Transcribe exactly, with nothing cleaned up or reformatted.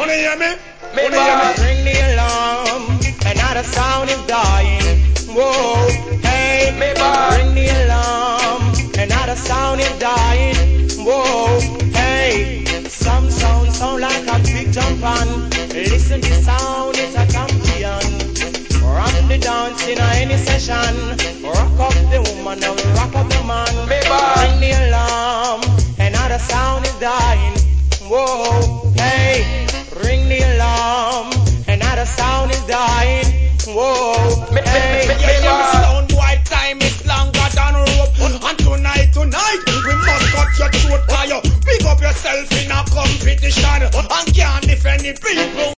Wanna hear me? Me Wanna hear me? ring the alarm, another sound is dying. Whoa, hey, me ring the alarm, another sound is dying. Whoa, hey, some sound sound like a big jump on. Listen, the sound is a champion. Rock the dance in any session. Rock up the woman and rock up the man. Me ring the alarm, another sound is dying. Whoa, hey, ring the alarm, another sound is dying. Whoa, Me, hey, me, me, me, me, sound boy, time is longer than rope. And tonight, tonight, we must cut your throat. Cause you pick up yourself in a competition and can't defend the people.